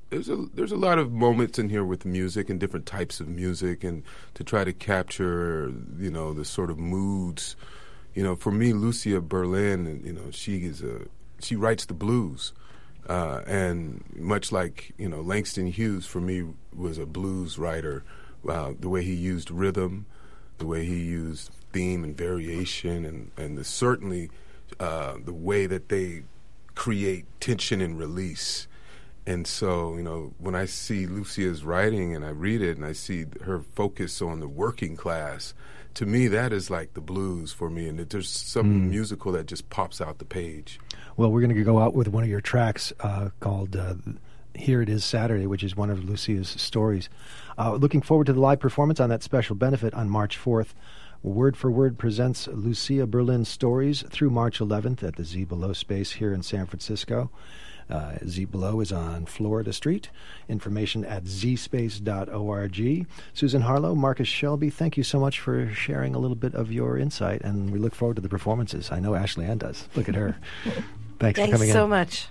there's a there's a lot of moments in here with music and different types of music, and to try to capture, you know, the sort of moods. You know, for me, Lucia Berlin, you know, she is a she writes the blues, uh, and much like, you know, Langston Hughes for me was a blues writer. Uh, the way he used rhythm, the way he used theme and variation, and and the, certainly uh, the way that they create tension and release. And so, you know, when I see Lucia's writing and I read it and I see her focus on the working class, to me that is like the blues for me, and it, there's something mm. musical that just pops out the page. Well, we're going to go out with one of your tracks uh, called uh, Here It Is Saturday, which is one of Lucia's stories. Uh, looking forward to the live performance on that special benefit on March fourth. Word for Word presents Lucia Berlin Stories through March eleventh at the Z Below space here in San Francisco. Uh, Z Below is on Florida Street. Information at z space dot org. Susan Harlow, Marcus Shelby, thank you so much for sharing a little bit of your insight, and we look forward to the performances. I know Ashley Ann does. Look at her. Thanks, Thanks for coming in. Thanks so much.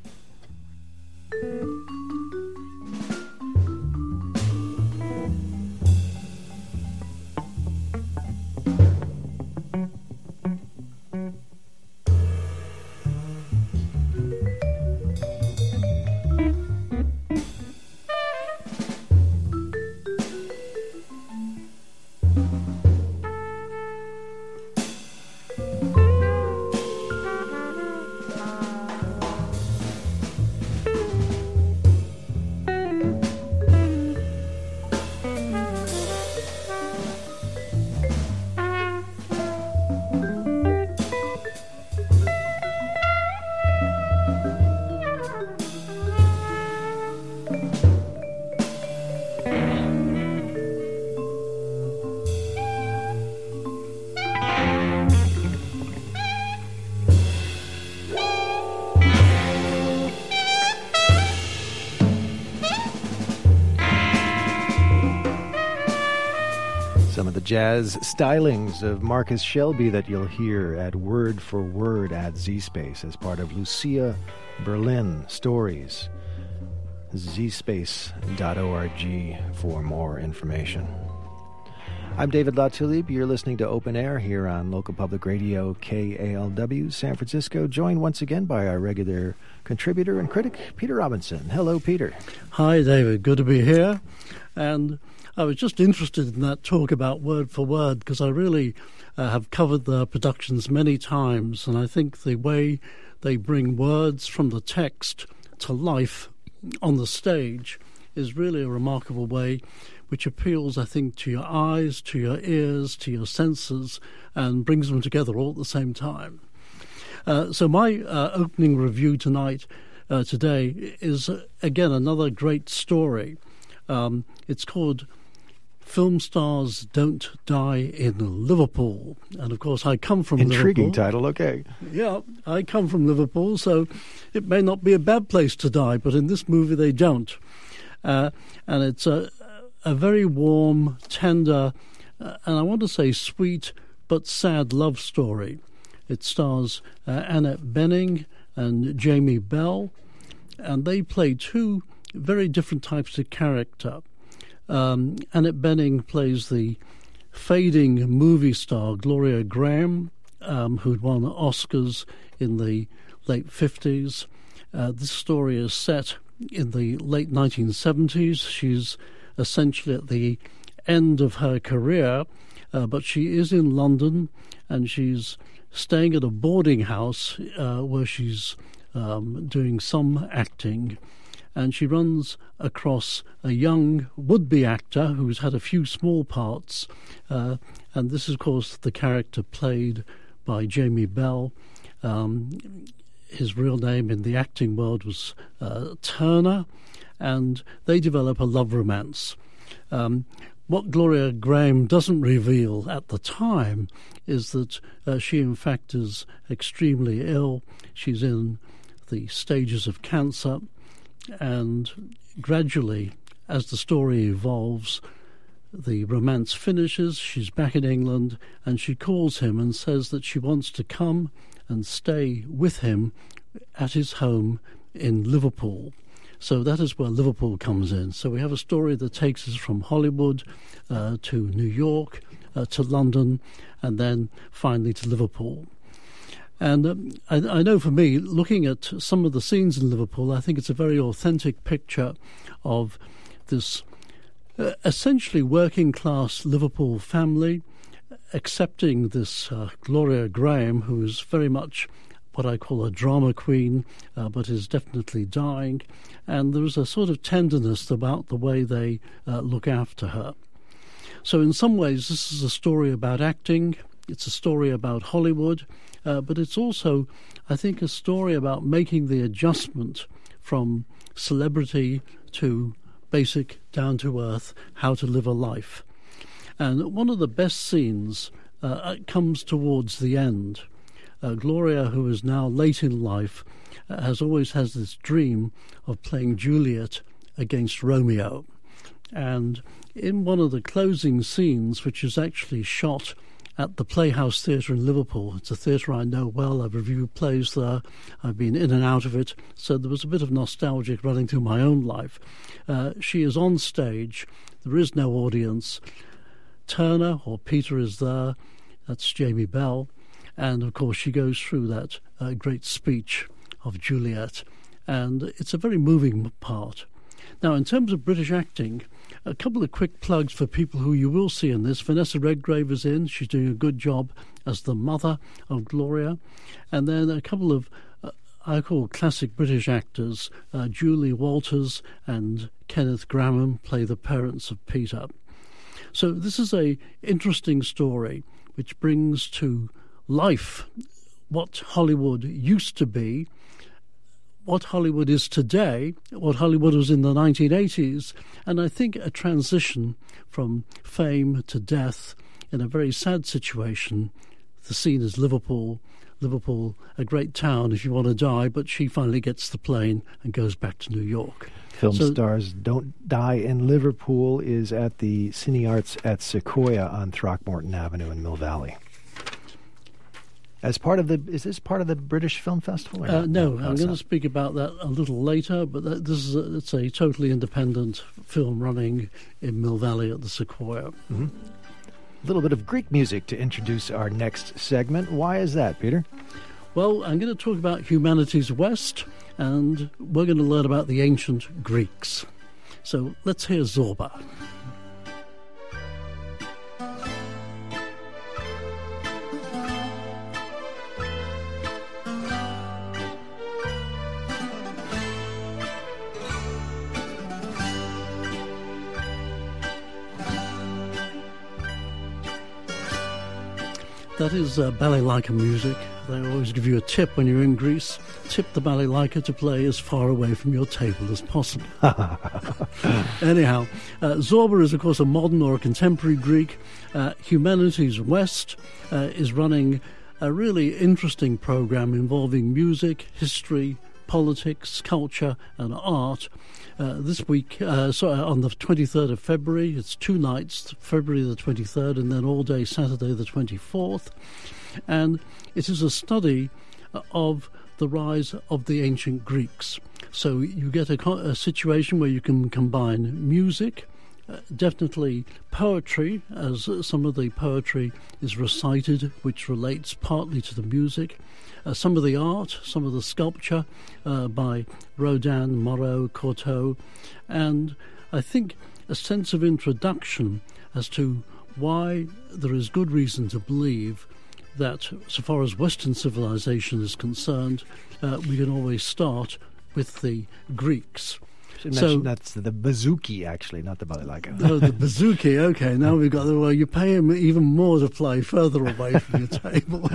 Some of the jazz stylings of Marcus Shelby that you'll hear at Word for Word at Z-Space as part of Lucia Berlin Stories. z space dot org for more information. I'm David LaTulippe. You're listening to Open Air here on local public radio K A L W San Francisco, joined once again by our regular contributor and critic, Peter Robinson. Hello, Peter. Hi, David. Good to be here. And I was just interested in that talk about Word for Word because I really uh, have covered their productions many times, and I think the way they bring words from the text to life on the stage is really a remarkable way, which appeals, I think, to your eyes, to your ears, to your senses, and brings them together all at the same time. Uh, so my uh, opening review tonight, uh, today, is, uh, again, another great story. Um, it's called Film Stars Don't Die in Liverpool. And, of course, I come from Intriguing Liverpool. title, okay. Yeah, I come from Liverpool, so it may not be a bad place to die, but in this movie they don't. Uh, and it's a, a very warm, tender, uh, and I want to say sweet but sad love story. It stars uh, Annette Bening and Jamie Bell, and they play two very different types of character. Um, Annette Bening plays the fading movie star Gloria Graham, um, who'd won Oscars in the late fifties. Uh, this story is set in the late nineteen seventies. She's essentially at the end of her career, uh, but she is in London, and she's staying at a boarding house uh, where she's um, doing some acting. And she runs across a young would-be actor who's had a few small parts. Uh, and this is, of course, the character played by Jamie Bell. Um, his real name in the acting world was uh, Turner. And they develop a love romance. Um, what Gloria Graham doesn't reveal at the time is that uh, she, in fact, is extremely ill. She's in the stages of cancer. And gradually, as the story evolves, the romance finishes, she's back in England, and she calls him and says that she wants to come and stay with him at his home in Liverpool. So that is where Liverpool comes in. So we have a story that takes us from Hollywood uh, to New York, uh, to London, and then finally to Liverpool. And um, I, I know for me, looking at some of the scenes in Liverpool, I think it's a very authentic picture of this uh, essentially working-class Liverpool family accepting this uh, Gloria Graham, who is very much what I call a drama queen, uh, but is definitely dying. And there is a sort of tenderness about the way they uh, look after her. So in some ways, this is a story about acting. It's a story about Hollywood. Uh, but it's also, I think, a story about making the adjustment from celebrity to basic, down-to-earth, how to live a life. And one of the best scenes uh, comes towards the end. Uh, Gloria, who is now late in life, uh, has always has this dream of playing Juliet against Romeo. And in one of the closing scenes, which is actually shot at the Playhouse Theatre in Liverpool, it's a theatre I know well, I've reviewed plays there, I've been in and out of it, so there was a bit of nostalgia running through my own life. Uh, she is on stage, there is no audience. Turner, or Peter, is there, that's Jamie Bell, and of course she goes through that uh, great speech of Juliet, and it's a very moving part. Now, in terms of British acting, a couple of quick plugs for people who you will see in this. Vanessa Redgrave is in. She's doing a good job as the mother of Gloria. And then a couple of, uh, I call classic British actors, uh, Julie Walters and Kenneth Graham play the parents of Peter. So this is a interesting story which brings to life what Hollywood used to be, what Hollywood is today, what Hollywood was in the nineteen eighties, and I think a transition from fame to death in a very sad situation. The scene is Liverpool. Liverpool, a great town if you want to die, but she finally gets the plane and goes back to New York. Film so, Stars Don't Die in Liverpool is at the Cine Arts at Sequoia on Throckmorton Avenue in Mill Valley. As part of the, is this part of the British Film Festival? Or uh, no, no, I'm going to speak about that a little later. But that, this is a, it's a totally independent film running in Mill Valley at the Sequoia. Mm-hmm. A little bit of Greek music to introduce our next segment. Why is that, Peter? Well, I'm going to talk about Humanities West, and we're going to learn about the ancient Greeks. So let's hear Zorba. That is uh, balalaika music. They always give you a tip when you're in Greece. Tip the balalaika to play as far away from your table as possible. Anyhow, uh, Zorba is, of course, a modern or a contemporary Greek. Uh, Humanities West uh, is running a really interesting program involving music, history, politics, culture, and art. Uh, this week, uh, so on the twenty-third of February, it's two nights, February the twenty-third, and then all day Saturday the twenty-fourth. And it is a study of the rise of the ancient Greeks. So you get a, a situation where you can combine music, uh, definitely poetry, as some of the poetry is recited, which relates partly to the music, Uh, some of the art, some of the sculpture uh, by Rodin, Moreau, Cortot, and I think a sense of introduction as to why there is good reason to believe that, so far as Western civilization is concerned, uh, we can always start with the Greeks. So that's the bouzouki, actually, not the balalaika. Oh, the bouzouki. Okay, now we've got the. Well, you pay him even more to play further away from your table.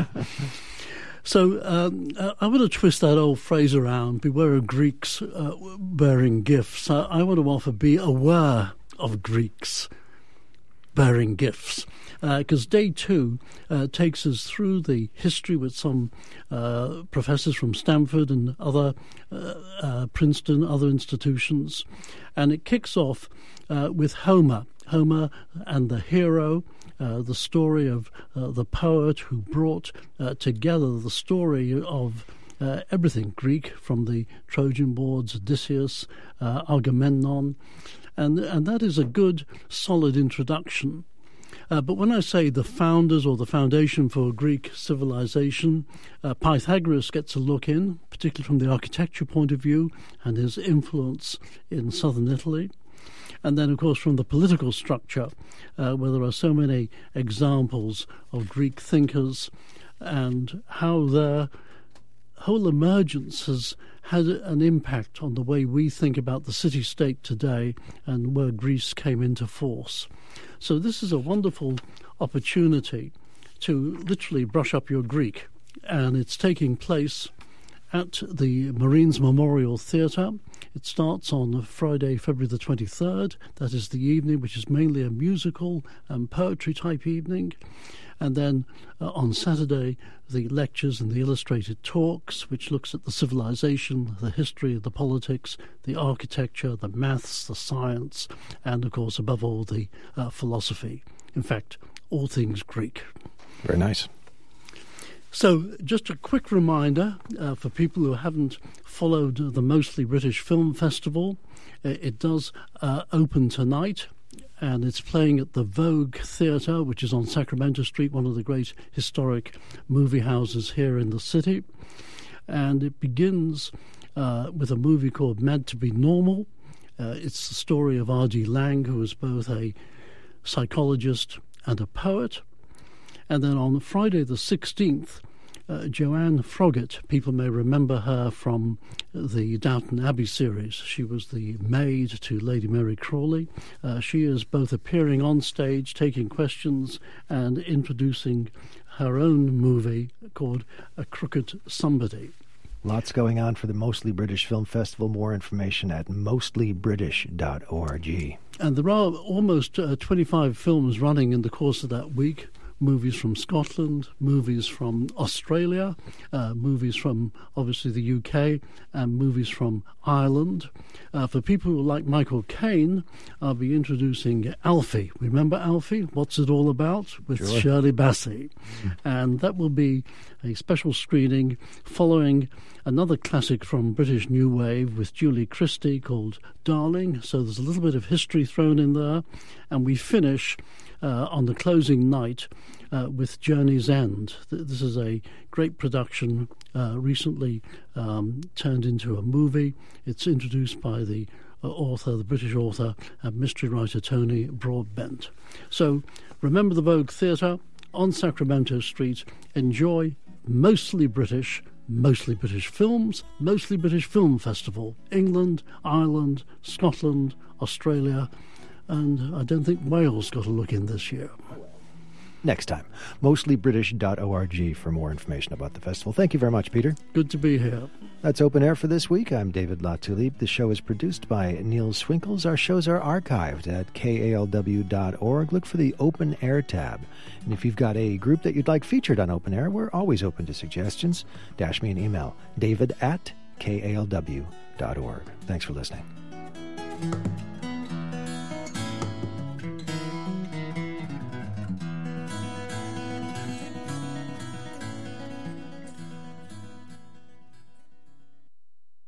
So um, I want to twist that old phrase around, beware of Greeks uh, bearing gifts. I, I want to offer, be aware of Greeks bearing gifts. Because uh, day two uh, takes us through the history with some uh, professors from Stanford and other, uh, uh, Princeton, other institutions. And it kicks off uh, with Homer, Homer and the hero, Uh, the story of uh, the poet who brought uh, together the story of uh, everything Greek, from the Trojan Wars, Odysseus, uh, Agamemnon, and and that is a good, solid introduction. Uh, but when I say the founders or the foundation for Greek civilization, uh, Pythagoras gets a look in, particularly from the architecture point of view and his influence in southern Italy. And then, of course, from the political structure, uh, where there are so many examples of Greek thinkers and how their whole emergence has had an impact on the way we think about the city-state today and where Greece came into force. So this is a wonderful opportunity to literally brush up your Greek, and it's taking place at the Marines Memorial Theatre. It starts on Friday, February the twenty-third. That is the evening, which is mainly a musical and poetry-type evening. And then uh, on Saturday, the lectures and the illustrated talks, which looks at the civilization, the history, the politics, the architecture, the maths, the science, and, of course, above all, the uh, philosophy. In fact, all things Greek. Very nice. So just a quick reminder uh, for people who haven't followed the Mostly British Film Festival. Uh, it does uh, open tonight, and it's playing at the Vogue Theatre, which is on Sacramento Street, one of the great historic movie houses here in the city. And it begins uh, with a movie called Mad to Be Normal. Uh, it's the story of R D Laing, who was both a psychologist and a poet. And then on Friday the sixteenth, uh, Joanne Froggatt, people may remember her from the Downton Abbey series. She was the maid to Lady Mary Crawley. Uh, she is both appearing on stage, taking questions, and introducing her own movie called A Crooked Somebody. Lots going on for the Mostly British Film Festival. More information at mostly british dot org. And there are almost uh, twenty-five films running in the course of that week. Movies from Scotland, movies from Australia, uh, movies from, obviously, the U K, and movies from Ireland. Uh, for people who like Michael Caine, I'll be introducing Alfie. Remember Alfie? What's It All About? With Sure. Shirley Bassey. And that will be a special screening following another classic from British New Wave with Julie Christie called Darling. So there's a little bit of history thrown in there. And we finish Uh, on the closing night uh, with Journey's End. This is a great production, uh, recently um, turned into a movie. It's introduced by the uh, author, the British author and mystery writer Tony Broadbent. So remember the Vogue Theatre on Sacramento Street. Enjoy Mostly British, Mostly British Films, Mostly British Film Festival, England, Ireland, Scotland, Australia, and I don't think Wales got a look in this year. Next time, mostly british dot org for more information about the festival. Thank you very much, Peter. Good to be here. That's Open Air for this week. I'm David Latulippe. The show is produced by Neil Swinkles. Our shows are archived at K A L W dot org. Look for the Open Air tab. And if you've got a group that you'd like featured on Open Air, we're always open to suggestions. Dash me an email, david at K A L W dot org. Thanks for listening.